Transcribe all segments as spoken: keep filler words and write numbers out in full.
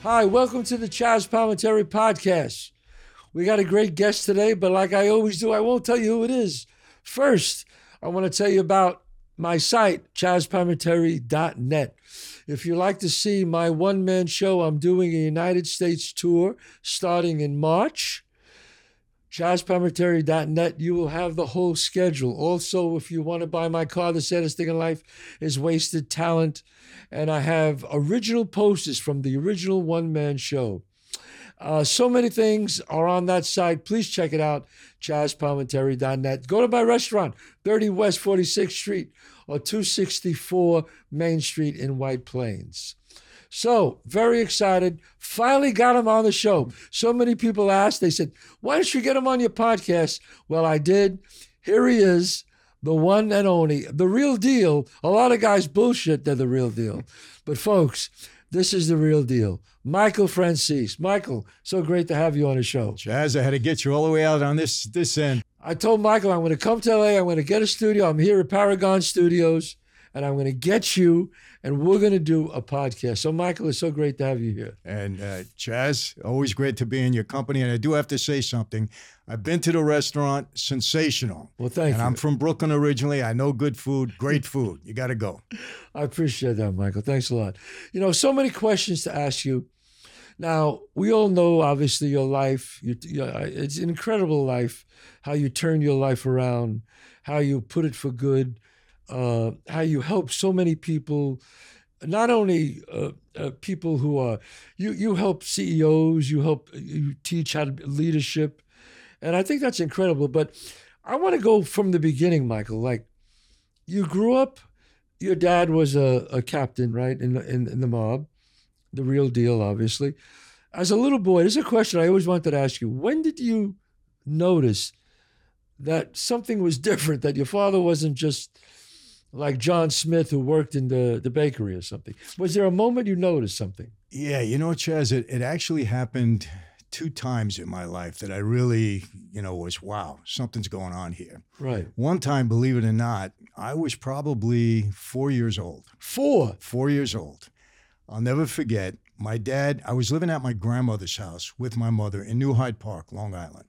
Hi, welcome to the Chaz Palminteri podcast. We got a great guest today, but like I always do, I won't tell you who it is. First, I want to tell you about my site, chaz palminteri dot net. If you like to see my one-man show, I'm doing a United States tour starting in March. chaz palminteri dot net, you will have the whole schedule. Also, if you want to buy my car, The Saddest Thing in Life is Wasted Talent. And I have original posters from the original one-man show. Uh, so many things are on that site. Please check it out, chaz palminteri dot net. Go to my restaurant, thirty West forty-sixth Street or two sixty-four Main Street in White Plains. So, very excited. Finally got him on the show. So many people asked, they said, why don't you get him on your podcast? Well, I did. Here he is, the one and only, the real deal. A lot of guys bullshit they're the real deal. But folks, this is the real deal. Michael Franzese. Michael, so great to have you on the show. Chaz, I had to get you all the way out on this this end. I told Michael I'm going to come to L A. I'm going to get a studio. I'm here at Paragon Studios, and I'm going to get you, and we're going to do a podcast. So, Michael, it's so great to have you here. And uh, Chaz, always great to be in your company. And I do have to say something. I've been to the restaurant, sensational. Well, thank and you. I'm from Brooklyn originally. I know good food, great food. You got to go. I appreciate that, Michael. Thanks a lot. You know, so many questions to ask you. Now, we all know, obviously, your life. You, you, it's an incredible life, how you turn your life around, how you put it for good, uh, how you help so many people, not only uh, uh, people who are, you, you help C E Os, you help, you teach how to leadership. And I think that's incredible. But I want to go from the beginning, Michael. Like, you grew up, your dad was a, a captain, right, in the, in, in the mob, the real deal, obviously. As a little boy, this is a question I always wanted to ask you. When did you notice that something was different, that your father wasn't just like John Smith who worked in the, the bakery or something? Was there a moment you noticed something? Yeah, you know, Chaz, it, it actually happened two times in my life that I really, you know, was, wow, something's going on here. Right. One time, believe it or not, I was probably four years old. Four? Four years old. I'll never forget, my dad, I was living at my grandmother's house with my mother in New Hyde Park, Long Island.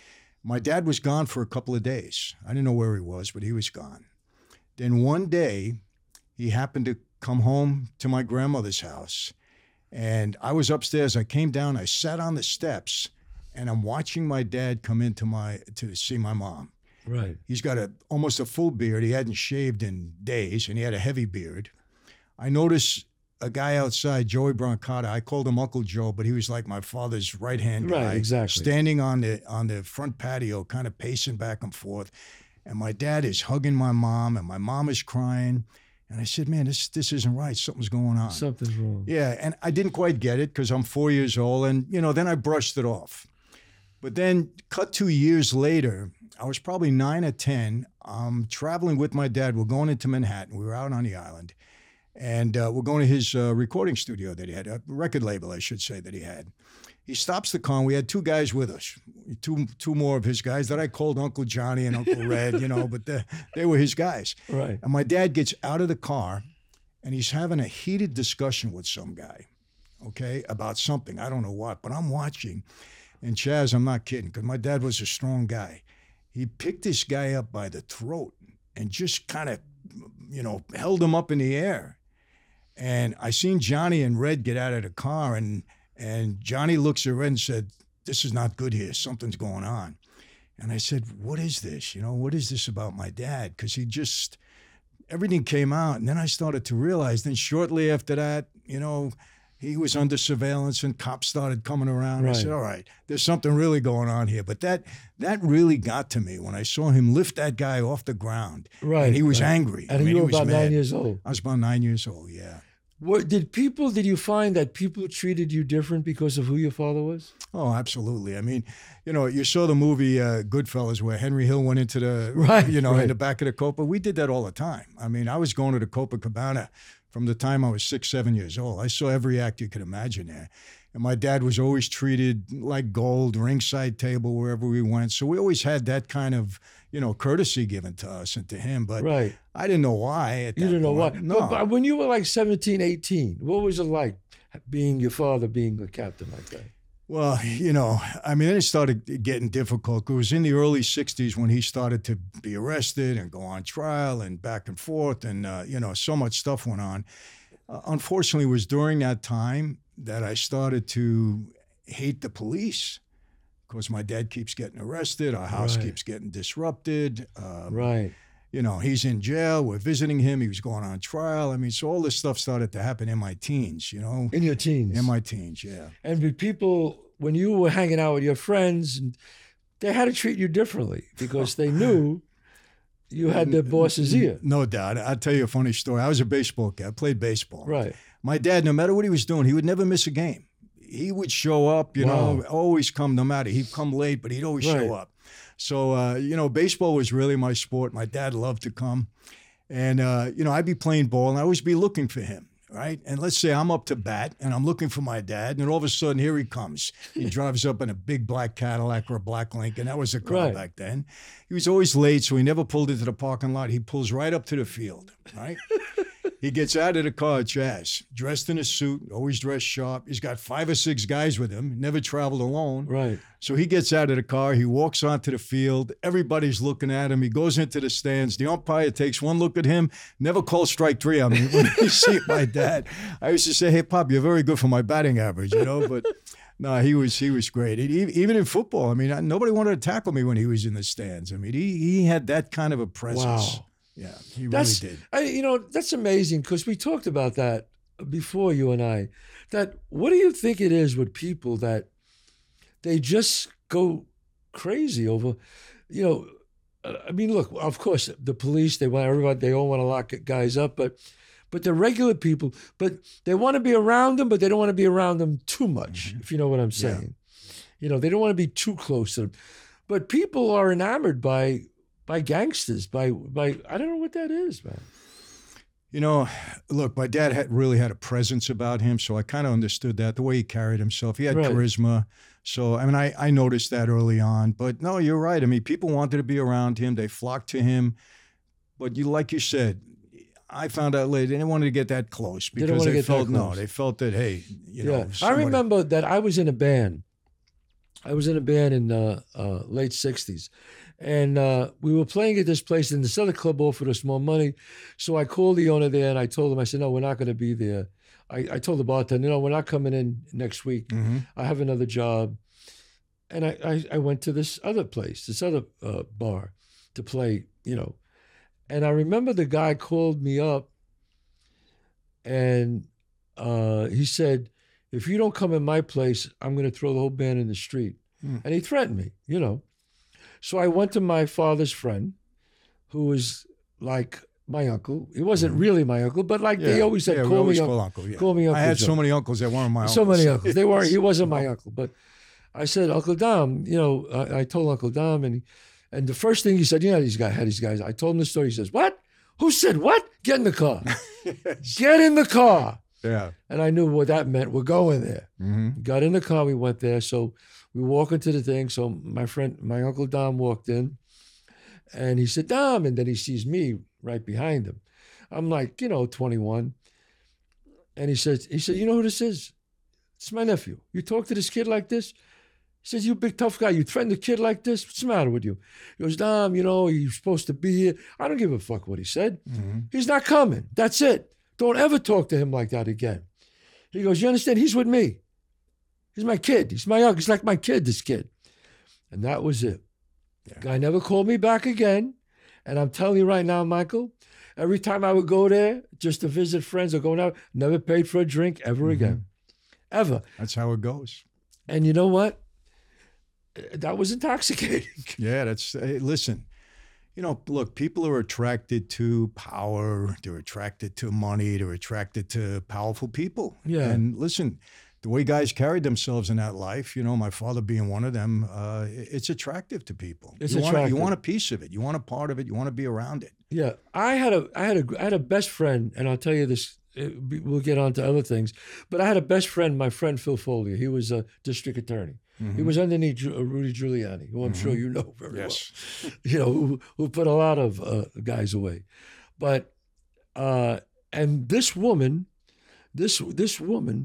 My dad was gone for a couple of days. I didn't know where he was, but he was gone. Then one day, he happened to come home to my grandmother's house. And I was upstairs. I came down. I sat on the steps, and I'm watching my dad come into my to see my mom. Right. He's got a almost a full beard. He hadn't shaved in days, and he had a heavy beard. I noticed a guy outside, Joey Brancotta. I called him Uncle Joe, but he was like my father's right-hand guy. Right, exactly. Standing on the on the front patio, kind of pacing back and forth. And my dad is hugging my mom, and my mom is crying. And I said, man, this this isn't right. Something's going on. Something's wrong. Yeah, and I didn't quite get it because I'm four years old. And, you know, then I brushed it off. But then cut two years later, I was probably nine or ten. I'm traveling with my dad. We're going into Manhattan. We were out on the island. And uh, we're going to his uh, recording studio that he had, a record label, I should say, that he had. He stops the car, and we had two guys with us, two two more of his guys that I called Uncle Johnny and Uncle Red, you know, but they, they were his guys. Right. And my dad gets out of the car, and he's having a heated discussion with some guy, okay, about something. I don't know what, but I'm watching. And Chaz, I'm not kidding, because my dad was a strong guy. He picked this guy up by the throat and just kind of, you know, held him up in the air. And I seen Johnny and Red get out of the car, and and Johnny looks at Red and said, this is not good here. Something's going on. And I said, what is this? You know, what is this about my dad? Because he just, everything came out. And then I started to realize, then shortly after that, you know, he was under surveillance and cops started coming around. Right. I said, all right, there's something really going on here. But that that really got to me when I saw him lift that guy off the ground. Right. And he was right. angry. And I mean, you were he was about mad. nine years old. I was about nine years old, yeah. What, did people, did you find that people treated you different because of who your father was? Oh, absolutely. I mean, you know, you saw the movie uh, Goodfellas where Henry Hill went into the, right, you know, right. in the back of the Copa. We did that all the time. I mean, I was going to the Copacabana from the time I was six, seven years old. I saw every act you could imagine there. And my dad was always treated like gold, ringside table wherever we went. So we always had that kind of, you know, courtesy given to us and to him. But right. I didn't know why at that You didn't know why. point. No. But, but when you were like seventeen, eighteen, what was it like being your father being a captain like that? Well, you know, I mean, it started getting difficult. It was in the early sixties when he started to be arrested and go on trial and back and forth. And, uh, you know, so much stuff went on. Uh, unfortunately, it was during that time that I started to hate the police because my dad keeps getting arrested. Our house Right. keeps getting disrupted. Um, Right. You know, he's in jail. We're visiting him. He was going on trial. I mean, so all this stuff started to happen in my teens, you know. In your teens. In my teens, yeah. And the people, when you were hanging out with your friends, and they had to treat you differently because they knew you had their boss's ear. No doubt. I'll tell you a funny story. I was a baseball kid. I played baseball. Right. My dad, no matter what he was doing, he would never miss a game. He would show up, you Wow. know, always come, no matter. He'd come late, but he'd always Right. show up. So, uh, you know, baseball was really my sport. My dad loved to come. And, uh, you know, I'd be playing ball and I'd always be looking for him, right? And let's say I'm up to bat and I'm looking for my dad. And then all of a sudden, here he comes. He drives up in a big black Cadillac or a black Lincoln. That was the car Right. back then. He was always late, so he never pulled into the parking lot. He pulls right up to the field, right? He gets out of the car, Chaz, dressed in a suit, always dressed sharp. He's got five or six guys with him, never traveled alone. Right. So he gets out of the car, he walks onto the field, everybody's looking at him, he goes into the stands, the umpire takes one look at him, never calls strike three on me. When you see my dad, I used to say, hey, Pop, you're very good for my batting average, you know, but no, he was he was great. He, even in football, I mean, I, nobody wanted to tackle me when he was in the stands. I mean, he, he had that kind of a presence. Wow. Yeah, he That's, really did. I, you know, that's amazing because we talked about that before, you and I. That what do you think it is with people that they just go crazy over, you know, uh, I mean, look, of course, the police, they want everybody, they all want to lock guys up, but but the regular people, but they want to be around them, but they don't want to be around them too much, Mhm. if you know what I'm Yeah. saying. You know, they don't want to be too close to them. But people are enamored by by gangsters, by by I don't know what that is, man. You know, look, my dad had really had a presence about him, so I kind of understood that, the way he carried himself. He had Right. charisma. So, I mean, I, I noticed that early on. But no, you're right. I mean, people wanted to be around him. They flocked to him. But you, like you said, I found out later, they didn't want to get that close They don't because wanna they, get that felt, no, close. they felt that, hey, you know. yeah, I somebody- remember that I was in a band. I was in a band in uh, uh, late sixties, and uh, we were playing at this place, and this other club offered us more money. So I called the owner there, and I told him, I said, no, we're not going to be there. I, I told the bartender, no, we're not coming in next week. Mhm. I have another job. And I, I, I went to this other place, this other uh, bar to play, you know. And I remember the guy called me up and uh, he said, if you don't come in my place, I'm going to throw the whole band in the street. Hmm. And he threatened me, you know. So I went to my father's friend, who was like my uncle. He wasn't really my uncle, but like they always said, yeah, we call, always me call uncle. uncle. Yeah. Call me I Uncle had Joe. so many uncles that weren't my uncles. So many uncles. They weren't. He wasn't my uncle, but I said, Uncle Dom. You know, I, I told Uncle Dom, and he, and the first thing he said, you know, these guys had these guys. I told him the story. He says, "What? Who said what? Get in the car. Get in the car." Yeah. And I knew what that meant. We're going there. Mm-hmm. Got in the car. We went there. So we walk into the thing. So my friend, my Uncle Dom, walked in, and he said, "Dom," and then he sees me right behind him. I'm like, you know, twenty-one, and he says, he said, "You know who this is? It's my nephew. You talk to this kid like this?" He says, "You big tough guy, you threaten a kid like this? What's the matter with you?" He goes, "Dom, you know, you're supposed to be here." I don't give a fuck what he said. Mm-hmm. He's not coming. That's it. Don't ever talk to him like that again. He goes, "You understand? He's with me. He's my kid. He's my uncle. He's like my kid, this kid." And that was it. Yeah. Guy never called me back again. And I'm telling you right now, Michael, every time I would go there just to visit friends or going out, never paid for a drink ever Mhm. again. Ever. That's how it goes. And you know what? That was intoxicating. Yeah, that's, hey, listen, you know, look, people are attracted to power, they're attracted to money, they're attracted to powerful people. Yeah. And listen, the way guys carried themselves in that life, you know, my father being one of them, uh, it's attractive to people. It's you Want, attractive. you want a piece of it. You want a part of it. You want to be around it. Yeah, I had a, I had a, I had a best friend, and I'll tell you this. uh, We'll get on to other things, but I had a best friend, my friend Phil Foley. He was a district attorney. He was underneath Ju- uh, Rudy Giuliani, who I'm sure you know very Yes. well. You know, who, who put a lot of uh, guys away. But uh, and this woman, this this woman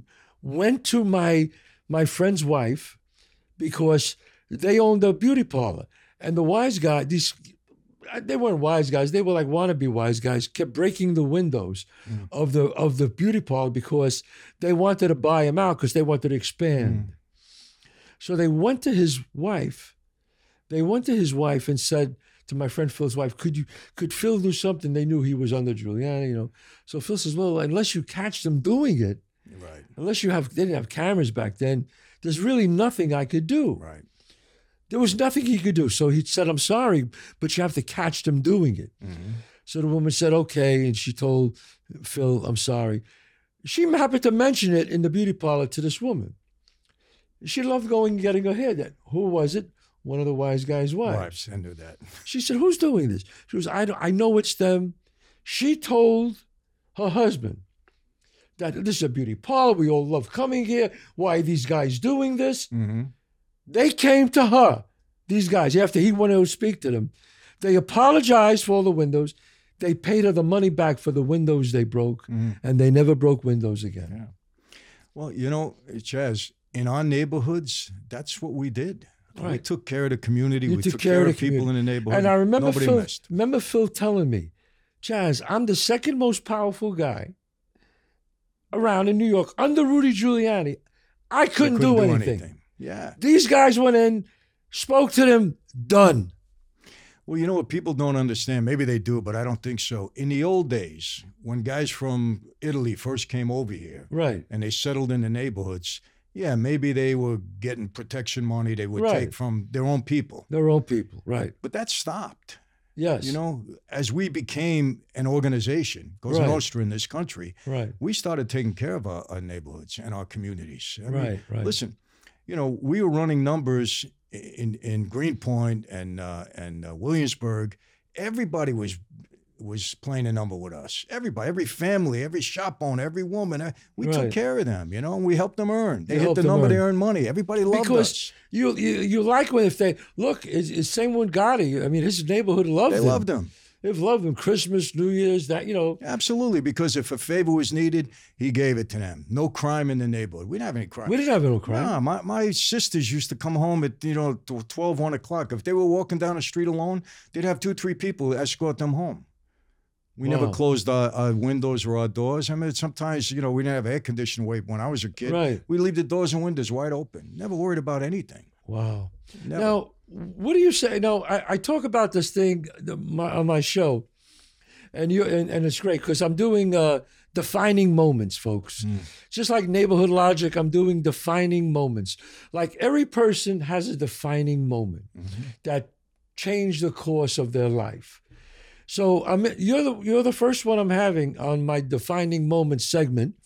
went to my my friend's wife because they owned a beauty parlor. And the wise guy, these they weren't wise guys, they were like wannabe wise guys, kept breaking the windows mm. of the of the beauty parlor because they wanted to buy him out because they wanted to expand. Mm. So they went to his wife. They went to his wife and said to my friend Phil's wife, could you could Phil do something? They knew he was under Giuliani, you know. So Phil says, well, unless you catch them doing it, right. unless you have, they didn't have cameras back then, there's really nothing I could do. Right. There was nothing he could do. So he said, I'm sorry, but you have to catch them doing it. Mm-hmm. So the woman said, okay. And she told Phil, I'm sorry. She happened to mention it in the beauty parlor to this woman. She loved going and getting her hair done. Who was it? One of the wise guy's wives. Wives, I knew that. She said, who's doing this? She was, I, don't, I know it's them. She told her husband that this is a beauty parlor. We all love coming here. Why are these guys doing this? Mm-hmm. They came to her, these guys, after he wanted to speak to them. They apologized for all the windows. They paid her the money back for the windows they broke, mm-hmm. and they never broke windows again. Yeah. Well, you know, Chaz, in our neighborhoods, that's what we did. Right. We took care of the community. You we took, took care, care of, of people community. in the neighborhood. And I remember Nobody Phil, missed. remember Phil telling me, Chaz, I'm the second most powerful guy around in New York under Rudy Giuliani. I couldn't, couldn't do, do anything. anything. Yeah. These guys went in, spoke to them, done. Well, you know what people don't understand? Maybe they do, but I don't think so. In the old days, when guys from Italy first came over here, right, and they settled in the neighborhoods, yeah, maybe they were getting protection money they would right. take from their own people. Their own people, right. But that stopped. Yes. You know, as we became an organization, Cosa right. Nostra in this country, right. we started taking care of our, our neighborhoods and our communities. I right, mean, right. Listen, you know, we were running numbers in in Greenpoint and uh, and uh, Williamsburg. Everybody was was playing a number with us. Everybody, every family, every shop owner, every woman. Uh, we right. took care of them, you know, and we helped them earn. They you hit the number, earn. they earned money. Everybody loved because us. You, you you like when if they look, it's, it's same with Gotti. I mean, his neighborhood loved they him. They loved him. They've loved him. Christmas, New Year's, that, you know. Absolutely, because if a favor was needed, he gave it to them. No crime in the neighborhood. We didn't have any crime. We didn't have no crime. Nah, my, my sisters used to come home at, you know, twelve, one o'clock. If they were walking down the street alone, they'd have two, three people escort them home. We wow. never closed our, our windows or our doors. I mean, sometimes, you know, we didn't have air conditioning when I was a kid. Right. We leave the doors and windows wide open. Never worried about anything. Wow. Never. Now, what do you say? No, I, I talk about this thing my, on my show. And you and, and it's great because I'm doing uh, defining moments, folks. Mm. Just like Neighborhood Logic, I'm doing defining moments. Like every person has a defining moment mm-hmm. that changed the course of their life. So I'm you're the you're the first one I'm having on my defining moments segment.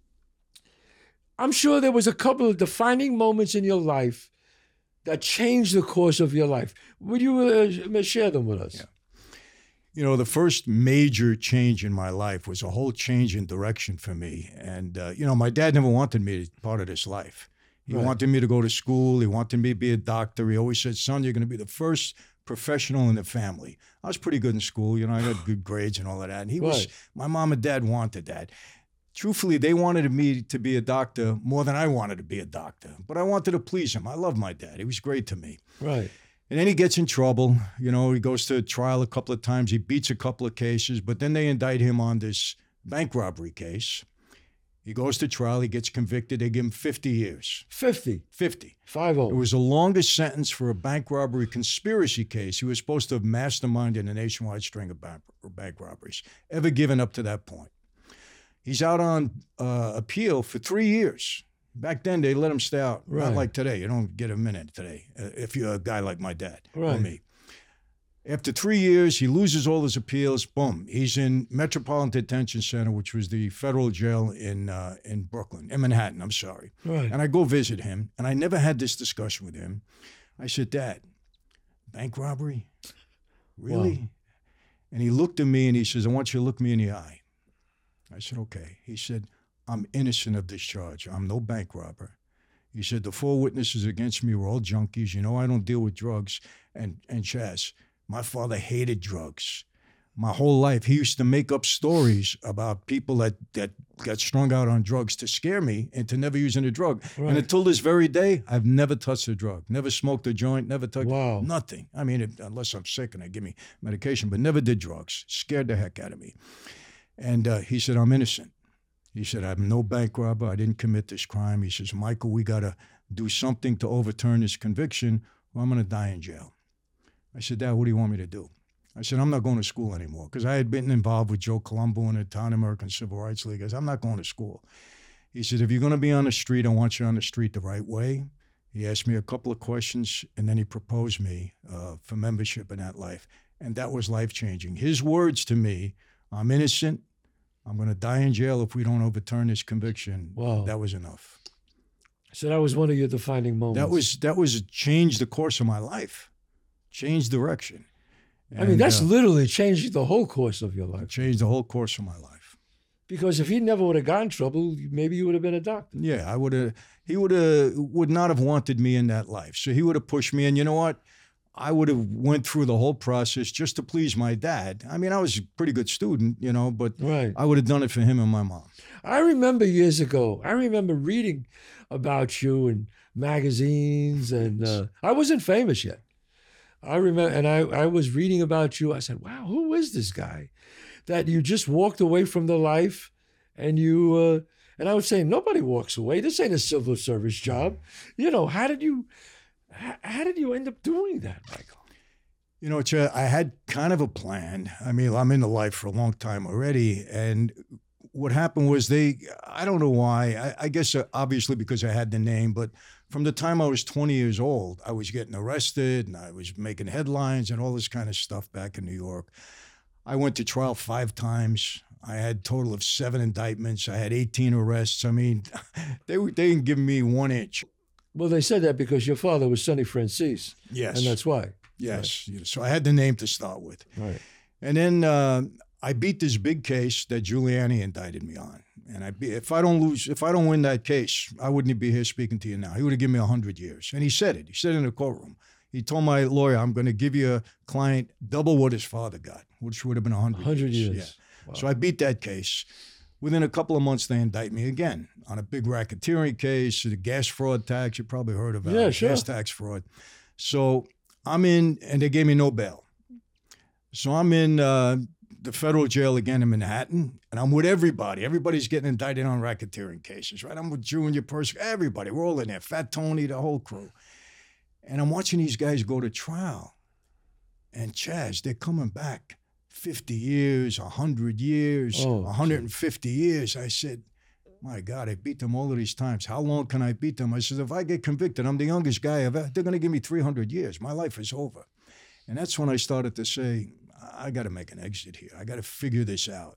I'm sure there was a couple of defining moments in your life that changed the course of your life. Would you uh, share them with us? Yeah. You know, the first major change in my life was a whole change in direction for me. And, uh, you know, my dad never wanted me to be part of this life. He right. wanted me to go to school. He wanted me to be a doctor. He always said, son, you're going to be the first professional in the family. I was pretty good in school. You know, I got good grades and all of that. And he right. was, my mom and dad wanted that. Truthfully, they wanted me to be a doctor more than I wanted to be a doctor. But I wanted to please him. I love my dad. He was great to me. Right. And then he gets in trouble. You know, he goes to trial a couple of times. He beats a couple of cases, but then they indict him on this bank robbery case. He goes to trial. He gets convicted. They give him fifty years. fifty? fifty. Five oh. It was the longest sentence for a bank robbery conspiracy case. He was supposed to have masterminded a nationwide string of bank, bank robberies ever given up to that point. He's out on uh, appeal for three years. Back then, they let him stay out. Right. Not like today. You don't get a minute today uh, if you're a guy like my dad right. or me. After three years, he loses all his appeals. Boom. He's in Metropolitan Detention Center, which was the federal jail in uh, in Brooklyn, in Manhattan, I'm sorry. Right. And I go visit him, and I never had this discussion with him. I said, Dad, bank robbery? Really? Wow. And he looked at me, and he says, I want you to look me in the eye. I said, okay. He said, I'm innocent of this charge. I'm no bank robber. He said, the four witnesses against me were all junkies. You know, I don't deal with drugs. And, and Chaz, my father hated drugs. my whole life. He used to make up stories about people that, that got strung out on drugs to scare me into never using a drug. Right. And until this very day, I've never touched a drug, never smoked a joint, never touched Wow. nothing. I mean, it, unless I'm sick and they give me medication, but never did drugs. Scared the heck out of me. And uh, he said, I'm innocent. He said, I'm no bank robber. I didn't commit this crime. He says, Michael, we got to do something to overturn this conviction or I'm going to die in jail. I said, Dad, what do you want me to do? I said, I'm not going to school anymore because I had been involved with Joe Colombo in the Italian American Civil Rights League. I said, I'm not going to school. He said, if you're going to be on the street, I want you on the street the right way. He asked me a couple of questions, and then he proposed me uh, for membership in that life. And that was life-changing. His words to me, I'm innocent. I'm going to die in jail if we don't overturn this conviction. Wow. That was enough. So that was one of your defining moments. That was, that was changed the course of my life, changed direction. I mean, And, that's uh, literally changed the whole course of your life. changed the whole course of my life. Because if he never would have gotten in trouble, maybe you would have been a doctor. Yeah, I would have. He would have would not have wanted me in that life. So he would have pushed me, and you know what? I would have went through the whole process just to please my dad. I mean, I was a pretty good student, you know, but Right. I would have done it for him and my mom. I remember years ago, I remember reading about you in magazines, and uh, I wasn't famous yet. I remember, and I, I was reading about you. I said, wow, who is this guy? That you just walked away from the life, and you, uh, and I was saying, nobody walks away. This ain't a civil service job. You know, how did you, how, how did you end up doing that, Michael? You know, Chad, I had kind of a plan. I mean, I'm in the life for a long time already, and what happened was they, I don't know why, I, I guess uh, obviously because I had the name, but from the time I was twenty years old, I was getting arrested and I was making headlines and all this kind of stuff back in New York. I went to trial five times. I had a total of seven indictments. I had eighteen arrests. I mean, they, they didn't give me one inch. Well, they said that because your father was Sonny Francis. Yes. And that's why. Yes. Right. So I had the name to start with. Right. And then uh, I beat this big case that Giuliani indicted me on. And I, be, if I don't lose, if I don't win that case, I wouldn't be here speaking to you now. He would have given me a hundred years. And he said it. He said it in the courtroom. He told my lawyer, I'm going to give you a client double what his father got, which would have been a hundred, hundred years. years. Yeah. Wow. So I beat that case. Within a couple of months, they indict me again on a big racketeering case, the gas fraud tax. You probably heard about yeah, it. Sure. Gas tax fraud. So I'm in, and they gave me no bail. So I'm in uh, the federal jail again in Manhattan, and I'm with everybody. Everybody's getting indicted on racketeering cases, right? I'm with Junior Persico, everybody. We're all in there. Fat Tony, the whole crew. And I'm watching these guys go to trial. And Chaz, they're coming back fifty years, one hundred years, Oh, one hundred fifty years. I said, my God, I beat them all of these times. How long can I beat them? I said, if I get convicted, I'm the youngest guy ever. They're going to give me three hundred years. My life is over. And that's when I started to say, I got to make an exit here. I got to figure this out.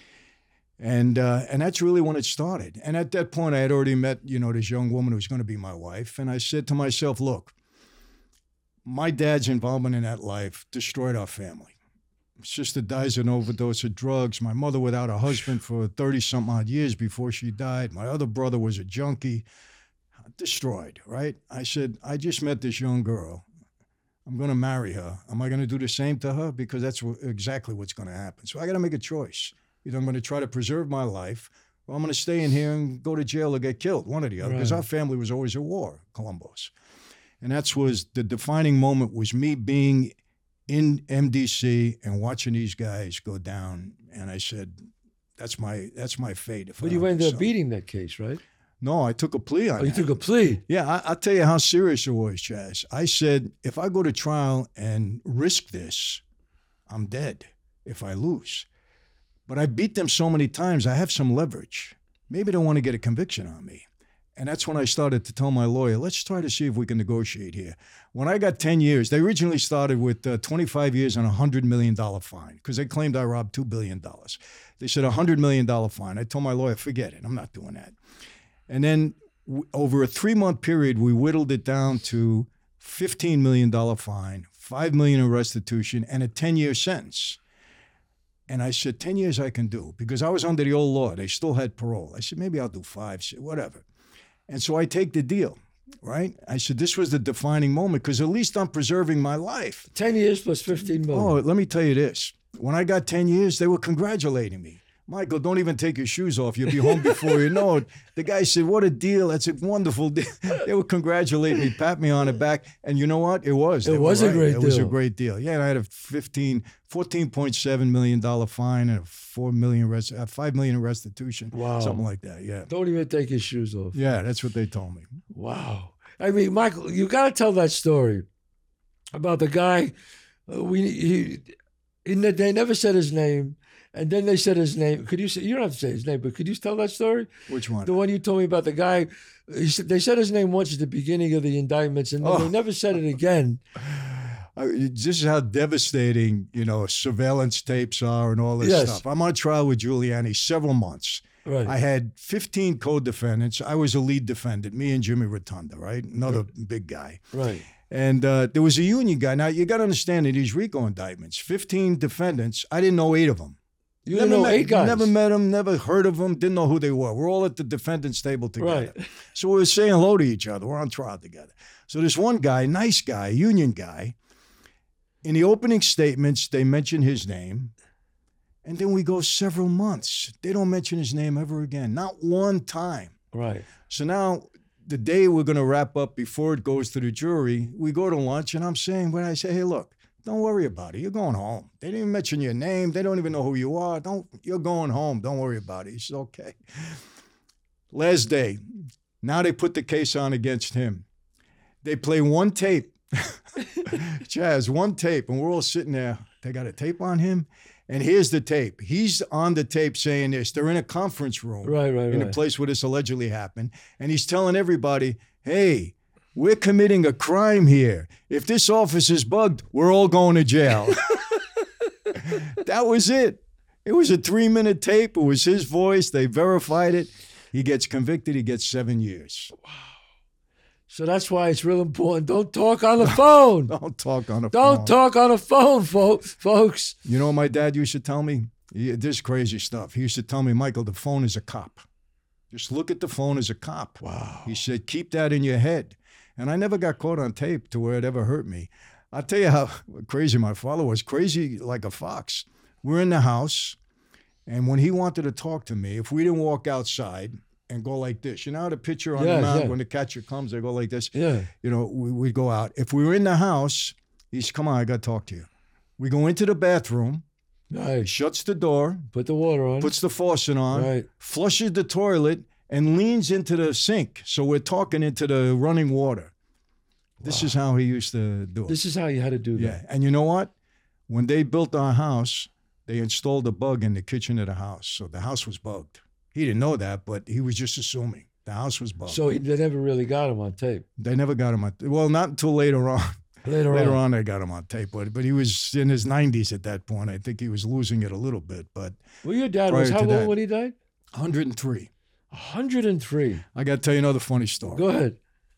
And uh, and that's really when it started. And at that point, I had already met, you know, this young woman who was going to be my wife. And I said to myself, look, my dad's involvement in that life destroyed our family. Sister dies of an overdose of drugs. My mother without a husband for thirty-some odd years before she died. My other brother was a junkie. Destroyed, right? I said, I just met this young girl. I'm going to marry her. Am I going to do the same to her? Because that's w- exactly what's going to happen. So I got to make a choice. Either I'm going to try to preserve my life, or I'm going to stay in here and go to jail or get killed, one or the other. Because Right. our family was always at war, Columbus. And that's was the defining moment was me being in M D C and watching these guys go down. And I said, that's my that's my fate. If But I you don't ended do up something. beating that case, right? No, I took a plea on Oh, you that. took a plea. Yeah, I, I'll tell you how serious it was, Chaz. I said, if I go to trial and risk this, I'm dead if I lose. But I beat them so many times, I have some leverage. Maybe they want to get a conviction on me. And that's when I started to tell my lawyer, let's try to see if we can negotiate here. When I got ten years, they originally started with uh, twenty-five years and a one hundred million dollars fine because they claimed I robbed two billion dollars. They said a one hundred million dollars fine. I told my lawyer, forget it. I'm not doing that. And then w- over a three-month period, we whittled it down to fifteen million dollars fine, five million dollars in restitution, and a ten-year sentence. And I said, ten years I can do, because I was under the old law. They still had parole. I said, maybe I'll do five, whatever. And so I take the deal, right? I said, this was the defining moment, because at least I'm preserving my life. Ten years plus fifteen million. Oh, let me tell you this. When I got ten years, they were congratulating me. Michael, don't even take your shoes off. You'll be home before you know it. The guy said, what a deal. That's a wonderful deal. They were congratulating me, pat me on the back. And you know what? It was. It They were was a right. great It deal. was a great deal. Yeah, and I had a fifteen, fourteen point seven million dollars fine and a four million dollars rest, uh, five million dollars restitution. Wow. Something like that, yeah. Don't even take your shoes off. Yeah, that's what they told me. Wow. I mean, Michael, you got to tell that story about the guy. Uh, we he, he, they never said his name, and then they said his name. Could you say? You don't have to say his name, but could you tell that story? Which one? The one you told me about the guy. He said, they said his name once at the beginning of the indictments, and then Oh. they never said it again. I, this is how devastating, you know, surveillance tapes are and all this Yes. stuff. I'm on trial with Giuliani several months. Right. I had fifteen co-defendants. I was a lead defendant, me and Jimmy Rotunda, right? Another big guy. right. And uh, there was a union guy. Now, you got to understand in these RICO indictments, fifteen defendants, I didn't know eight of them. You didn't know met, eight guys. Never met them, never heard of them, didn't know who they were. We're all at the defendant's table together. Right. So we were saying hello to each other. We're on trial together. So this one guy, nice guy, union guy, in the opening statements, they mention his name. And then we go several months. They don't mention his name ever again. Not one time. Right. So now the day we're going to wrap up before it goes to the jury, we go to lunch and I'm saying, when I say, hey, look, don't worry about it. You're going home. They didn't even mention your name. They don't even know who you are. Don't, you're going home. Don't worry about it. He said, okay. Last day. Now they put the case on against him. They play one tape. Chaz, one tape. And we're all sitting there. They got a tape on him. And here's the tape. He's on the tape saying this. They're in a conference room. Right, right, In right. a place where this allegedly happened. And he's telling everybody, hey, we're committing a crime here. If this office is bugged, we're all going to jail. That was it. It was a three-minute tape. It was his voice. They verified it. He gets convicted. He gets seven years. So that's why it's real important. Don't talk on the phone. Don't talk on the Don't phone. talk on the phone, fo- folks. You know what my dad used to tell me? He, this crazy stuff. He used to tell me, Michael, the phone is a cop. Just look at the phone as a cop. Wow. He said, keep that in your head. And I never got caught on tape to where it ever hurt me. I'll tell you how crazy my father was. Crazy like a fox. We're in the house, and when he wanted to talk to me, if we didn't walk outside and go like this, you know how the pitcher on Yeah, the mound, yeah. when the catcher comes, they go like this? Yeah. You know, we, we'd go out. If we were in the house, he's, come on, I got to talk to you. We go into the bathroom, he Right. shuts the door, Put the water on. puts the faucet on, Right. flushes the toilet, and leans into the sink. So we're talking into the running water. This is how he used to do it. This is how you had to do that. Yeah. And you know what? When they built our house, they installed a bug in the kitchen of the house. So the house was bugged. He didn't know that, but he was just assuming the house was bugged. So they never really got him on tape. They never got him on, well, not until later on. Later, Later on. on, they got him on tape, but, but he was in his nineties at that point. I think he was losing it a little bit, but Well, your dad prior was how to old that. when he died? one hundred three. one hundred three. I got to tell you another funny story. Go ahead.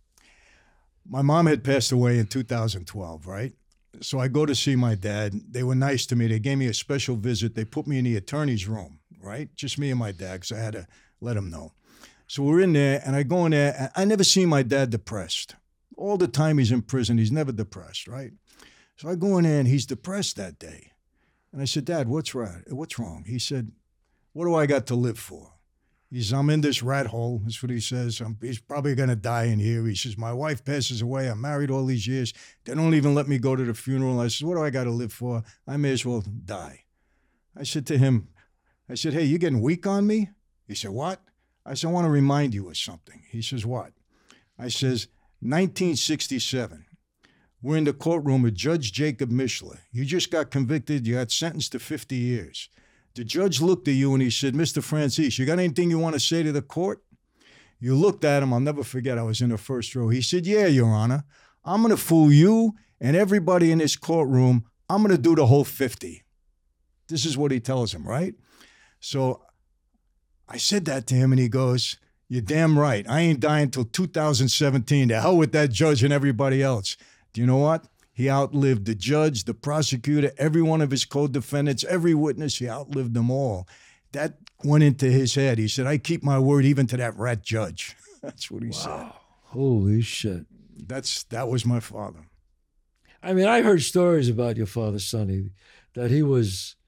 My mom had passed away in two thousand twelve, right? So I go to see my dad. They were nice to me. They gave me a special visit. They put me in the attorney's room, right? Just me and my dad, because I had to let him know. So we're in there, and I go in there, and I never seen my dad depressed. All the time he's in prison, he's never depressed, right? So I go in there, and he's depressed that day. And I said, Dad, what's right? What's wrong? He said, what do I got to live for? He says, I'm in this rat hole. That's what he says. I'm, he's probably going to die in here. He says, my wife passes away. I'm married all these years. They don't even let me go to the funeral. I said, what do I got to live for? I may as well die. I said to him, I said, hey, you getting weak on me? He said, what? I said, I want to remind you of something. He says, what? I says, nineteen sixty-seven. We're in the courtroom with Judge Jacob Mishler. You just got convicted. You got sentenced to fifty years. The judge looked at you and he said, Mister Francis, you got anything you want to say to the court? You looked at him. I'll never forget. I was in the first row. He said, yeah, Your Honor. I'm going to fool you and everybody in this courtroom. I'm going to do the whole fifty. This is what he tells him, right? So I said that to him and he goes, you're damn right. I ain't dying till two thousand seventeen. To hell with that judge and everybody else. Do you know what? He outlived the judge, the prosecutor, every one of his co-defendants, every witness. He outlived them all. That went into his head. He said, I keep my word even to that rat judge. That's what he said. Holy shit. That's That was my father. I mean, I heard stories about your father, Sonny, that he was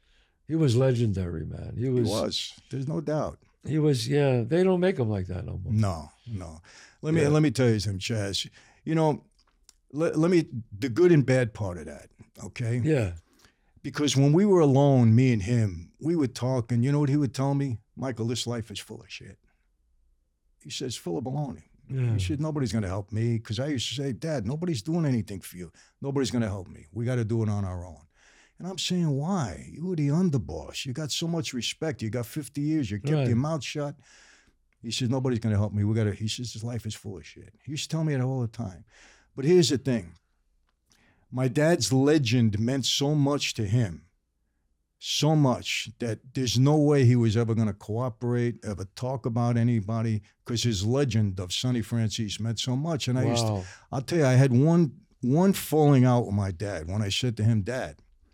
He was legendary, man. He He was. was. There's no doubt. He was. Yeah, they don't make him like that no more. No, no. Let me Yeah. let me tell you something, Chaz. You know, let, let me the good and bad part of that. Okay. Yeah. Because when we were alone, me and him, we would talk, and you know what he would tell me? Michael, this life is full of shit. He says, full of baloney. Yeah. He said, nobody's going to help me. Because I used to say, Dad, nobody's doing anything for you. Nobody's going to help me. We got to do it on our own. And I'm saying, why? You were the underboss. You got so much respect. You got fifty years. You kept Right. your mouth shut. He says, nobody's going to help me. We got to, he says, this life is full of shit. He used to tell me that all the time. But here's the thing. My dad's legend meant so much to him, so much that there's no way he was ever going to cooperate, ever talk about anybody, because his legend of Sonny Franzese meant so much. And I used to, Wow. I'll tell you, I had one one falling out with my dad when I said to him, Dad,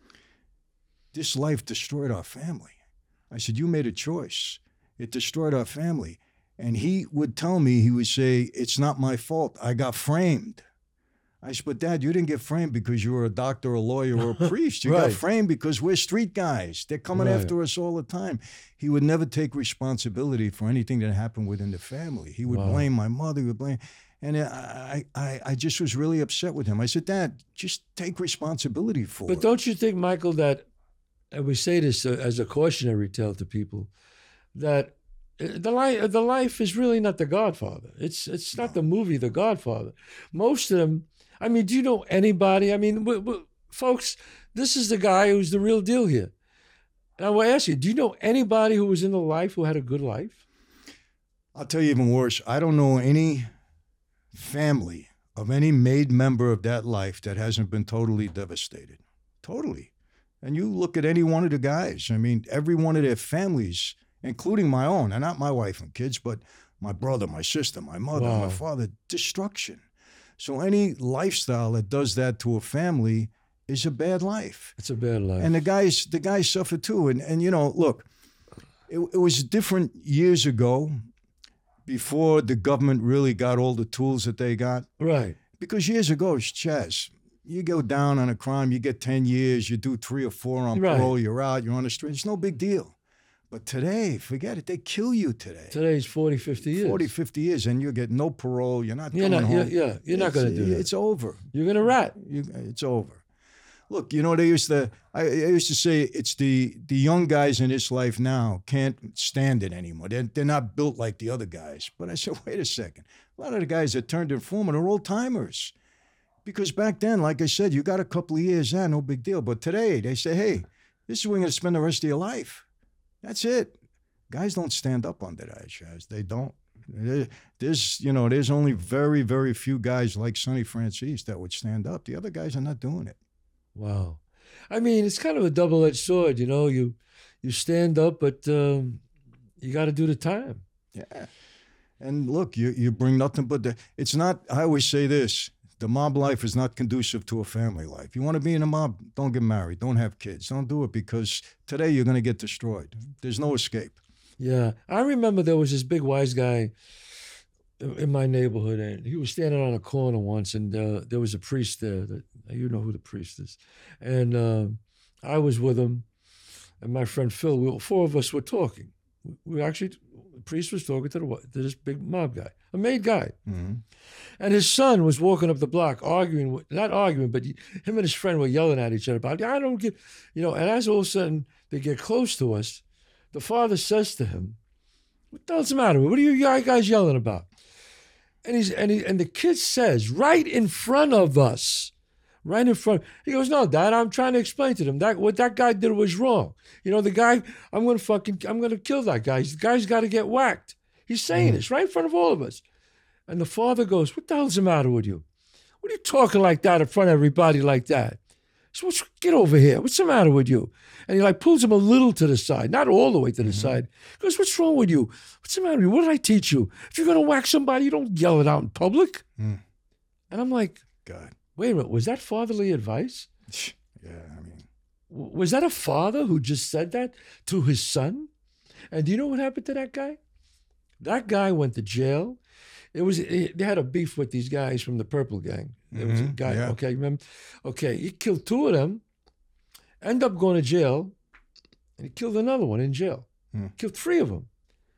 this life destroyed our family. I said, you made a choice. It destroyed our family. And he would tell me, he would say, it's not my fault. I got framed. I said, but Dad, you didn't get framed because you were a doctor, a lawyer, or a priest. You got Right. framed because we're street guys. They're coming Right. after us all the time. He would never take responsibility for anything that happened within the family. He would Wow. blame my mother, he would blame, and I, I, I just was really upset with him. I said, Dad, just take responsibility for But it. don't you think, Michael, that, and we say this uh, as a cautionary tale to people, that uh, the life, the life is really not The Godfather. It's it's not the movie The Godfather. Most of them, I mean, do you know anybody? I mean, w- w- folks, this is the guy who's the real deal here. And I will ask you, do you know anybody who was in the life who had a good life? I'll tell you even worse. I don't know any family of any made member of that life that hasn't been totally devastated. Totally. And you look at any one of the guys, I mean, every one of their families, including my own, and not my wife and kids, but my brother, my sister, my mother, Wow. my father, destruction. So any lifestyle that does that to a family is a bad life. It's a bad life. And the guys, the guys suffer too. And and you know, look, it, it was different years ago, before the government really got all the tools that they got. right. Because years ago, Chaz, you go down on a crime, you get ten years, you do three or four on Right. parole, you're out, you're on the street. It's no big deal. But today, forget it. They kill you today. Today's forty, fifty years. forty, fifty years, and you get no parole. You're not You're coming not, you're, home. yeah, you're not It's- going to do that. It's over. You're going to rat. You, it's over. Look, you know, they used to, I, I used to say it's the, the young guys in this life now can't stand it anymore. They're, they're not built like the other guys. But I said, wait a second. A lot of the guys that turned informant are old timers. Because back then, like I said, you got a couple of years, yeah, no big deal. But today, they say, hey, this is where you're going to spend the rest of your life. That's it. Guys don't stand up under that, Chaz. They don't. There- There's, you know, there's only very, very few guys like Sonny Franzese that would stand up. The other guys are not doing it. Wow. I mean, it's kind of a double-edged sword, you know. You you stand up, but um, you got to do the time. Yeah. And look, you, you bring nothing but the, it's not, I always say this, the mob life is not conducive to a family life. You want to be in a mob, don't get married, don't have kids, don't do it, because today you're going to get destroyed. There's no escape. Yeah. I remember there was this big wise guy in in my neighborhood, and he was standing on a corner once, and uh, there was a priest there. That, you know who the priest is. And uh, I was with him, and my friend Phil, we, four of us were talking. We actually, the priest was talking to, the, to this big mob guy, a made guy. Mm-hmm. And his son was walking up the block arguing, with, not arguing, but he, him and his friend were yelling at each other about, I don't get, you know, and as all of a sudden they get close to us, the father says to him, what the hell's the matter? What are you guys yelling about? And he's and he and the kid says, right in front of us, right in front. He goes, no, Dad, I'm trying to explain to them that what that guy did was wrong. You know, the guy, I'm gonna fucking, I'm gonna kill that guy. The guy's got to get whacked. He's saying Mm. this right in front of all of us. And the father goes, what the hell's the matter with you? What are you talking like that in front of everybody like that? So what's, get over here. What's the matter with you? And he like pulls him a little to the side, not all the way to the Mm-hmm. side. He goes, what's wrong with you? What's the matter with you? What did I teach you? If you're going to whack somebody, you don't yell it out in public. Mm. And I'm like, God. wait a minute, was that fatherly advice? Yeah, I mean, W- Was that a father who just said that to his son? And do you know what happened to that guy? That guy went to jail. It was it, they had a beef with these guys from the Purple Gang. There was a Mhm, guy, yeah. okay, remember? Okay, he killed two of them, ended up going to jail, and he killed another one in jail. Hmm. Killed three of them.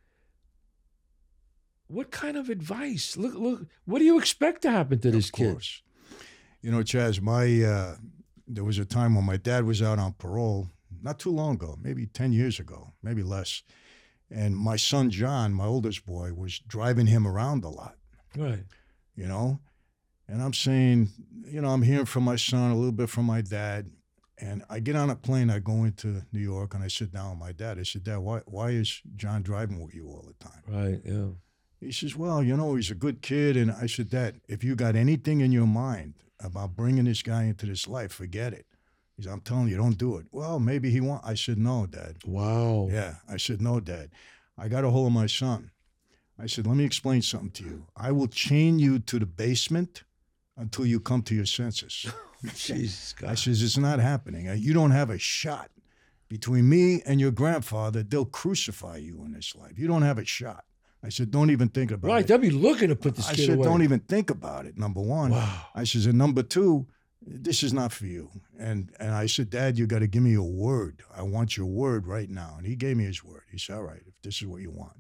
What kind of advice? Look, look. What do you expect to happen to this Of kid? course. You know, Chaz, my uh, there was a time when my dad was out on parole, not too long ago, maybe ten years ago, maybe less. And my son, John, my oldest boy, was driving him around a lot, Right. you know? And I'm saying, you know, I'm hearing from my son, a little bit from my dad. And I get on a plane, I go into New York, and I sit down with my dad. I said, Dad, why, why is John driving with you all the time? Right. Yeah. He says, well, you know, he's a good kid. And I said, Dad, if you got anything in your mind about bringing this guy into this life, forget it. He said, I'm telling you, don't do it. Well, maybe he won't. I said, no, Dad. Wow. Yeah. I said, no, Dad. I got a hold of my son. I said, let me explain something to you. I will chain you to the basement until you come to your senses. Jesus God. I says, it's not happening. You don't have a shot. Between me and your grandfather, they'll crucify you in this life. You don't have a shot. I said, don't even think about Right. it. They'll be looking to put this I kid said, away. don't even think about it, number one. Wow. I says, and number two, this is not for you. And and I said, Dad, you got to give me your word. I want your word right now. And he gave me his word. He said, all right, if this is what you want.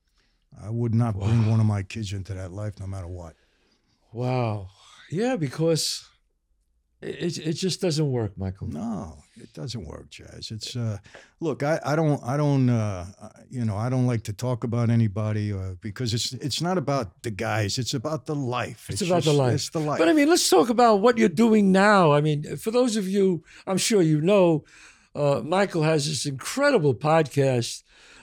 I would not Wow. bring one of my kids into that life no matter what. Wow. Yeah, because it, it, it just doesn't work, Michael. No, it doesn't work, Chaz. It's uh, look, I, I don't I don't uh, you know I don't like to talk about anybody uh, because it's it's not about the guys. It's about the life. It's, about the just- life. It's the life. But I mean, let's talk about what you're doing now. I mean, for those of you, I'm sure you know, uh, Michael has this incredible podcast,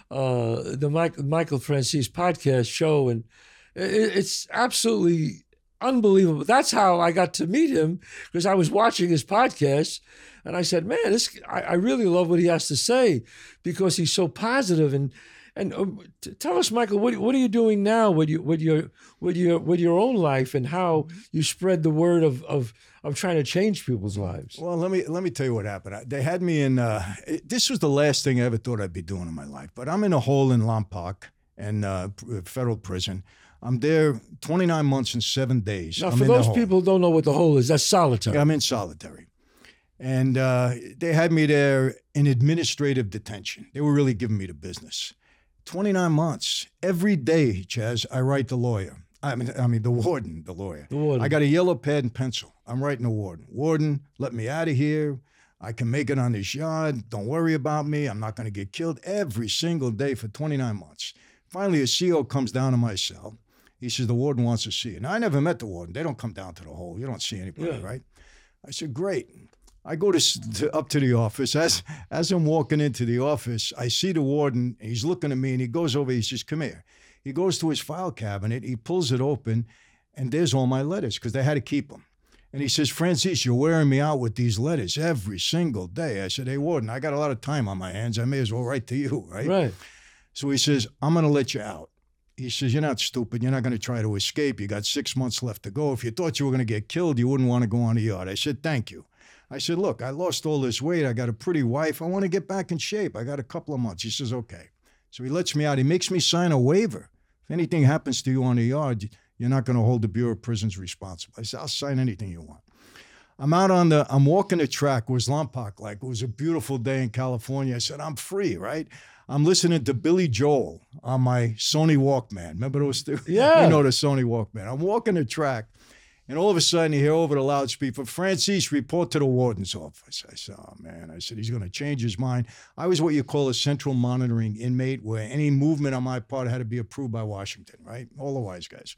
uh, the Michael, Michael Francis podcast show, and it, it's absolutely unbelievable. That's how I got to meet him, because I was watching his podcast, and I said, "Man, this I, I really love what he has to say, because he's so positive." And and um, t- tell us, Michael, what what are you doing now with you with your with your with your own life, and how you spread the word of of of trying to change people's lives? Well, let me let me tell you what happened. I- They had me in. Uh, it- this was the last thing I ever thought I'd be doing in my life. But I'm in a hole in Lompoc, in uh, p- federal prison. I'm there twenty-nine months and seven days. Now, I'm for in the those hole. people who don't know what the hole is, that's solitary. Yeah, I'm in solitary. And uh, they had me there in administrative detention. They were really giving me the business. twenty-nine months. Every day, Chaz, I write the lawyer. I mean, I mean the warden, the lawyer. The warden. I got a yellow pad and pencil. I'm writing the warden. Warden, let me out of here. I can make it on this yard. Don't worry about me. I'm not going to get killed. Every single day for twenty-nine months. Finally, a C O comes down to my cell. He says, the warden wants to see you. Now, I never met the warden. They don't come down to the hole. You don't see anybody, Yeah. right? I said, great. I go to, s- to up to the office. As as I'm walking into the office, I see the warden. He's looking at me, and he goes over. He says, come here. He goes to his file cabinet. He pulls it open, and there's all my letters, because they had to keep them. And he says, Francis, you're wearing me out with these letters every single day. I said, hey, warden, I got a lot of time on my hands. I may as well write to you, right? Right. So he says, I'm going to let you out. He says, you're not stupid. You're not going to try to escape. You got six months left to go. If you thought you were going to get killed, you wouldn't want to go on the yard. I said, thank you. I said, look, I lost all this weight. I got a pretty wife. I want to get back in shape. I got a couple of months. He says, okay. So he lets me out. He makes me sign a waiver. If anything happens to you on the yard, you're not going to hold the Bureau of Prisons responsible. I said, I'll sign anything you want. I'm out on the, I'm walking the track. It was Lompoc, like it was a beautiful day in California. I said, I'm free, right? I'm listening to Billy Joel on my Sony Walkman. Remember those two? Yeah. You know the Sony Walkman. I'm walking the track, and all of a sudden you hear over the loudspeaker, Francis, report to the warden's office. I said, oh, man. I said, he's going to change his mind. I was what you call a central monitoring inmate, where any movement on my part had to be approved by Washington, right? All the wise guys.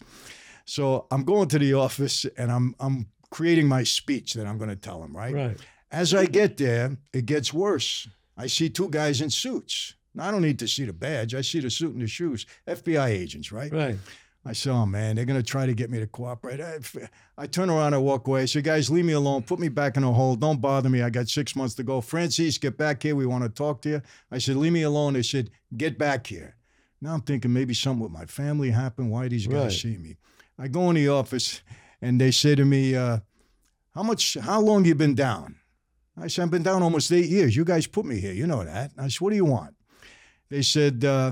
So I'm going to the office, and I'm I'm creating my speech that I'm going to tell him, right? Right. As I get there, it gets worse. I see two guys in suits. Now, I don't need to see the badge. I see the suit and the shoes. F B I agents, right? Right. I said, oh, man, they're going to try to get me to cooperate. I, I turn around and walk away. I said, guys, leave me alone. Put me back in a hole. Don't bother me. I got six months to go. Francis, get back here. We want to talk to you. I said, leave me alone. They said, get back here. Now I'm thinking maybe something with my family happened. Why these guys Right. see me? I go in the office, and they say to me, uh, how much, how long you been down? I said, I've been down almost eight years. You guys put me here. You know that. I said, what do you want? They said, uh,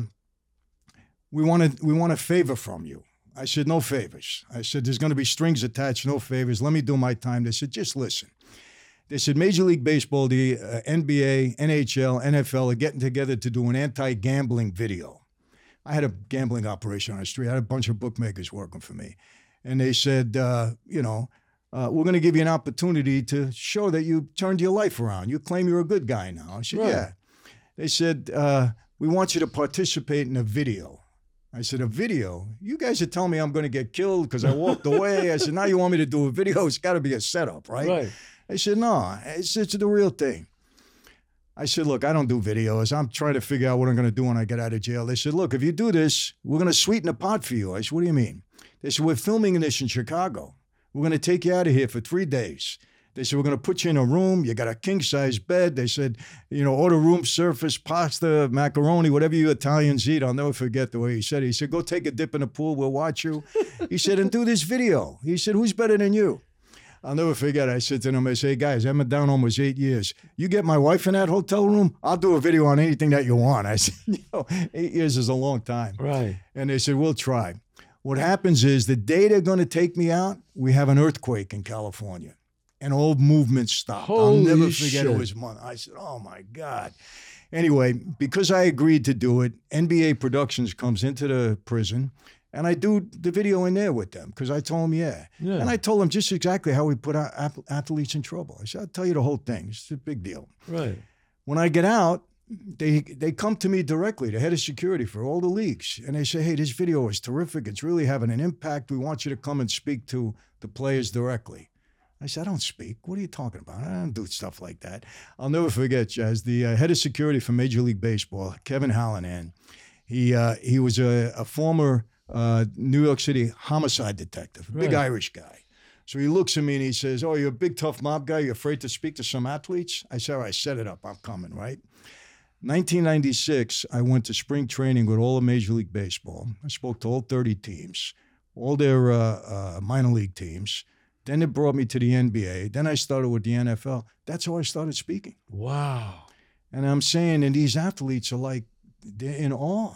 we want to, we want a favor from you. I said, no favors. I said, there's going to be strings attached, no favors. Let me do my time. They said, just listen. They said Major League Baseball, the uh, N B A, N H L, N F L are getting together to do an anti-gambling video. I had a gambling operation on the street. I had a bunch of bookmakers working for me. And they said, uh, you know, uh, we're going to give you an opportunity to show that you turned your life around. You claim you're a good guy now. I said, Right. yeah. They said, uh, we want you to participate in a video. I said, a video? You guys are telling me I'm going to get killed because I walked away. I said, now you want me to do a video? It's got to be a setup, right? Right. I said, no, it's, it's the real thing. I said, look, I don't do videos. I'm trying to figure out what I'm going to do when I get out of jail. They said, look, if you do this, we're going to sweeten the pot for you. I said, what do you mean? They said, we're filming this in Chicago. We're going to take you out of here for three days. They said, we're going to put you in a room. You got a king-size bed. They said, you know, order room service, pasta, macaroni, whatever you Italians eat. I'll never forget the way he said it. He said, go take a dip in the pool. We'll watch you. He said, and do this video. He said, who's better than you? I'll never forget. I said to them, I say, hey, guys, I've been down almost eight years. You get my wife in that hotel room, I'll do a video on anything that you want. I said, you know, eight years is a long time. Right. And they said, we'll try. What happens is the day they're going to take me out, we have an earthquake in California. And all movement stopped. Holy I'll never forget shit. it was month. I said, oh, my God. Anyway, because I agreed to do it, N B A Productions comes into the prison. And I do the video in there with them because I told them, yeah. Yeah. And I told them just exactly how we put our ath- athletes in trouble. I said, I'll tell you the whole thing. It's a big deal. Right. When I get out, they they come to me directly, the head of security for all the leagues. And they say, hey, this video is terrific. It's really having an impact. We want you to come and speak to the players directly. I said, I don't speak. What are you talking about? I don't do stuff like that. I'll never forget, Jazz, the uh, head of security for Major League Baseball, Kevin Hallahan. He, uh, he was a, a former... Uh, New York City homicide detective, big Right. Irish guy. So he looks at me and he says, oh, you're a big, tough mob guy. You're afraid to speak to some athletes? I said, all right, set it up. I'm coming, right? nineteen ninety-six, I went to spring training with all of Major League Baseball. I spoke to all thirty teams, all their uh, uh, minor league teams. Then they brought me to the N B A. Then I started with the N F L. That's how I started speaking. Wow. And I'm saying, and these athletes are like, they're in awe.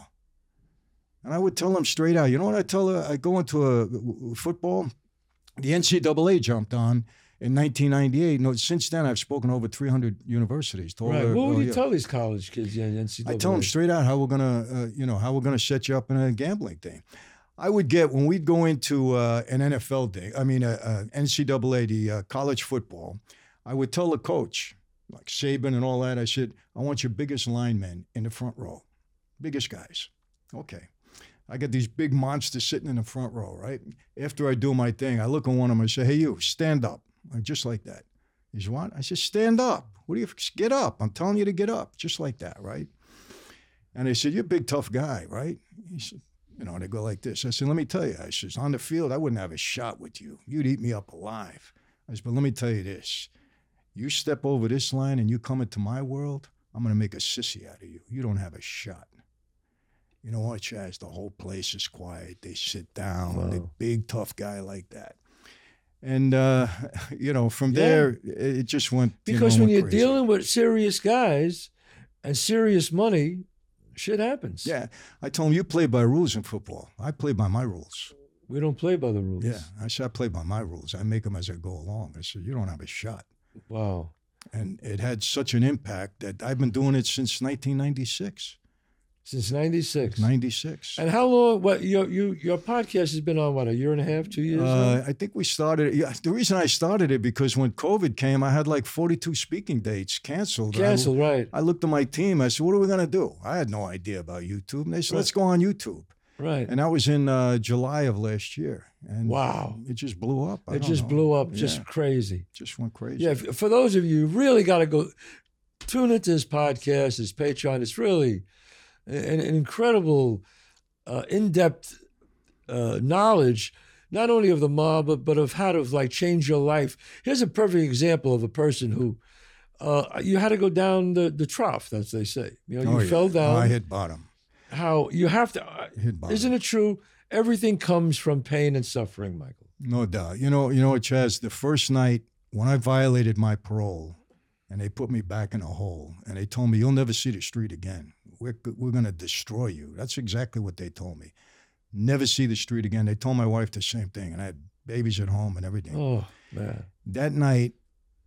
And I would tell them straight out, you know what I tell her? I go into a football. The N C double A jumped on in nineteen ninety-eight. No, since then, I've spoken to over three hundred universities. To all Right. their- What would oh, you yeah. tell these college kids? Yeah, N C double A. I tell them straight out how we're gonna, uh, you know, how we're gonna set you up in a gambling thing. I would get when we'd go into uh, an N F L day. I mean, uh, uh, N C double A, the uh, college football. I would tell the coach, like Saban and all that. I said, I want your biggest linemen in the front row, biggest guys. Okay. I got these big monsters sitting in the front row, right? After I do my thing, I look at one of them and say, hey, you, stand up. Like, just like that. He said, what? I said, stand up. What do you, get up. I'm telling you to get up. Just like that, right? And they said, you're a big, tough guy, right? He said, you know, they go like this. I said, let me tell you. I said, on the field, I wouldn't have a shot with you. You'd eat me up alive. I said, but let me tell you this. You step over this line and you come into my world, I'm going to make a sissy out of you. You don't have a shot. You know what, Chaz? The whole place is quiet. They sit down. Wow. The big, tough guy like that. And, uh, you know, from Yeah. there, it it just went, you Because know, when went you're crazy. dealing with serious guys and serious money, shit happens. Yeah. I told him, you play by rules in football. I play by my rules. We don't play by the rules. Yeah. I said, I play by my rules. I make them as I go along. I said, you don't have a shot. Wow. And it had such an impact that I've been doing it since nineteen ninety-six. Since ninety-six. ninety-six. And how long? What your you your podcast has been on? What, a year and a half, two years? Uh, now? I think we started. Yeah, the reason I started it because when COVID came, I had like forty-two speaking dates canceled. Canceled, right? I, I looked at my team. I said, "What are we gonna do?" I had no idea about YouTube. And they said, "Let's go on YouTube." Right. And that was in uh, July of last year. And Wow. it just blew up. I It don't just know. blew up, just Yeah, crazy. just went crazy. Yeah. f- For those of you, you really got to go tune into his podcast, his Patreon. It's really an, an incredible, uh, in-depth uh, knowledge, not only of the mob, but, but of how to like change your life. Here's a perfect example of a person who uh, you had to go down the, the trough, as they say. You know, you Oh, yeah. fell down. Oh, I hit bottom. How you have to, uh, Hit bottom. isn't it true? Everything comes from pain and suffering, Michael. No doubt. You know, you know what, Chaz? The first night when I violated my parole, and they put me back in a hole, and they told me, "You'll never see the street again. We're we're going to destroy you." That's exactly what they told me. Never see the street again. They told my wife the same thing, and I had babies at home and everything. Oh man. That night,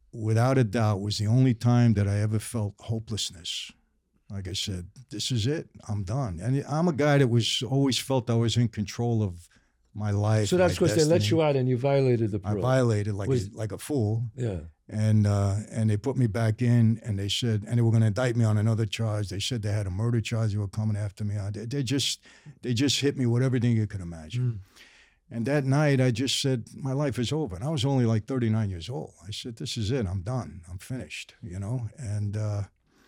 without a doubt, was the only time that I ever felt hopelessness. Like I said, this is it. I'm done. And I'm a guy that was always felt I was in control of my life. So that's my because they let destiny. you out and you violated the I parole. violated like Was- a, like a fool. Yeah. And uh, and they put me back in, and they said, and they were going to indict me on another charge. They said they had a murder charge they were coming after me on. They, they just they just hit me with everything you could imagine. Mm. And that night, I just said, my life is over. And I was only like thirty-nine years old. I said, this is it. I'm done. I'm finished. You know. And uh,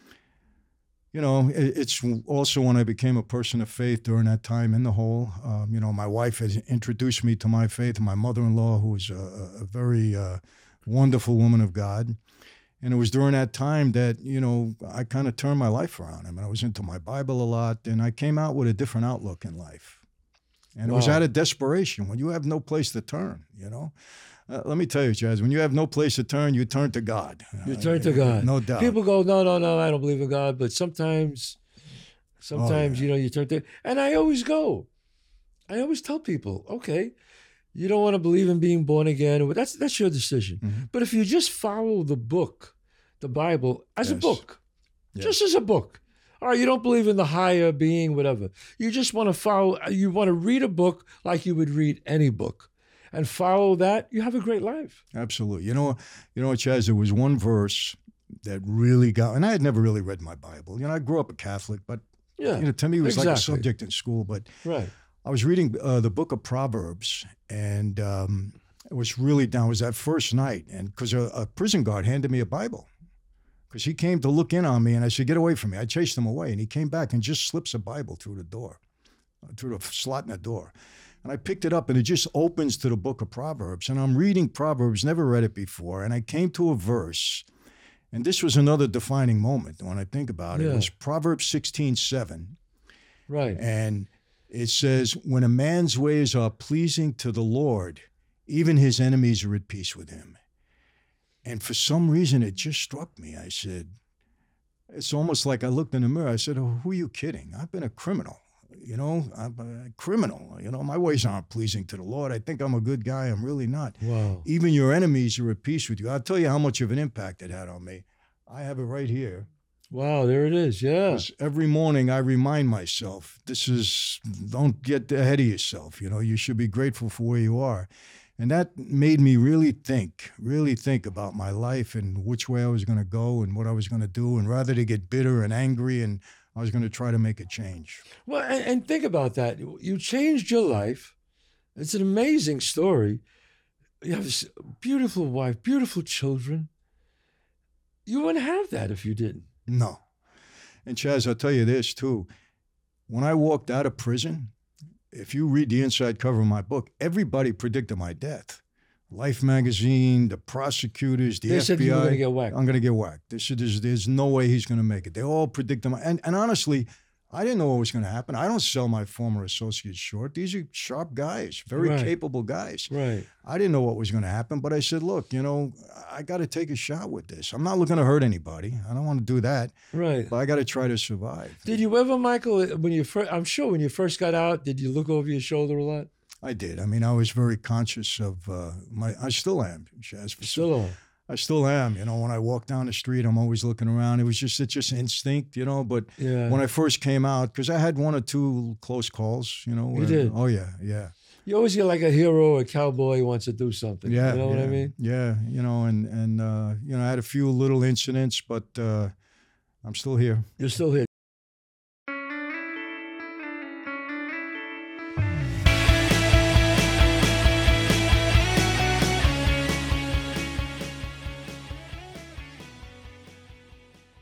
you know, it, it's also when I became a person of faith during that time in the hole. Um, you know, my wife has introduced me to my faith. My mother-in-law, who was a, a very uh, wonderful woman of God. And it was during that time that, you know, I kind of turned my life around. I mean, I was into my Bible a lot, and I came out with a different outlook in life. And it was Wow. out of desperation when you have no place to turn, you know. Uh, let me tell you, Chaz, when you have no place to turn, you turn to God. You Uh, turn to God. No doubt. People go, no, no, no, I don't believe in God. But sometimes, sometimes, yeah. you know, you turn to, and I always go. I always tell people, okay, you don't want to believe in being born again. Well, that's that's your decision. Mhm. But if you just follow the book, the Bible, as a Yes. book, Yes. just as a book. All right, you don't believe in the higher being, whatever. You just want to follow, you want to read a book like you would read any book and follow that, you have a great life. Absolutely. You know, you know, Chaz, there was one verse that really got, and I had never really read my Bible. You know, I grew up a Catholic, but, Yeah, you know, to me, it was like a exactly. subject in school. But right. I was reading uh, the book of Proverbs, and um, it was really down. It was that first night, and because a, a prison guard handed me a Bible, because he came to look in on me, and I said, "Get away from me!" I chased him away, and he came back and just slips a Bible through the door, uh, through the slot in the door, and I picked it up, and it just opens to the book of Proverbs, and I'm reading Proverbs, never read it before, and I came to a verse, and this was another defining moment when I think about it. Yeah. It was Proverbs sixteen seven. Right. And it says, when a man's ways are pleasing to the Lord, even his enemies are at peace with him. And for some reason, it just struck me. I said, it's almost like I looked in the mirror. I said, oh, who are you kidding? I've been a criminal. You know, I'm a criminal. You know, my ways aren't pleasing to the Lord. I think I'm a good guy. I'm really not. Wow. Even your enemies are at peace with you. I'll tell you how much of an impact it had on me. I have it right here. Wow, there it is. Yeah. 'Cause every morning I remind myself, this is, don't get ahead of yourself. You know, you should be grateful for where you are. And that made me really think, really think about my life and which way I was going to go and what I was going to do. And rather to get bitter and angry, and I was going to try to make a change. Well, and, and think about that. You changed your life. It's an amazing story. You have this beautiful wife, beautiful children. You wouldn't have that if you didn't. No. And Chaz, I'll tell you this too. When I walked out of prison, if you read the inside cover of my book, everybody predicted my death. Life magazine, the prosecutors, the They F said B I. you were going to get whacked. I'm going to get whacked. They said there's, there's no way he's going to make it. They all predicted my, and, and honestly, I didn't know what was going to happen. I don't sell my former associates short. These are sharp guys, very Right. capable guys. Right. I didn't know what was going to happen, but I said, look, you know, I got to take a shot with this. I'm not looking to hurt anybody. I don't want to do that, Right. but I got to try to survive. Did you ever, Michael, when you first, I'm sure when you first got out, did you look over your shoulder a lot? I did. I mean, I was very conscious of uh, my, I still am, Chaz. Still on. I still am. You know, when I walk down the street, I'm always looking around. It was just, it's just instinct, you know, but Yeah. when I first came out, because I had one or two close calls, you know. You where- did? Oh, yeah, yeah. You always get like a hero, a cowboy who wants to do something. Yeah. You know yeah, what I mean? Yeah, you know, and, and uh, you know, I had a few little incidents, but uh, I'm still here. You're still here.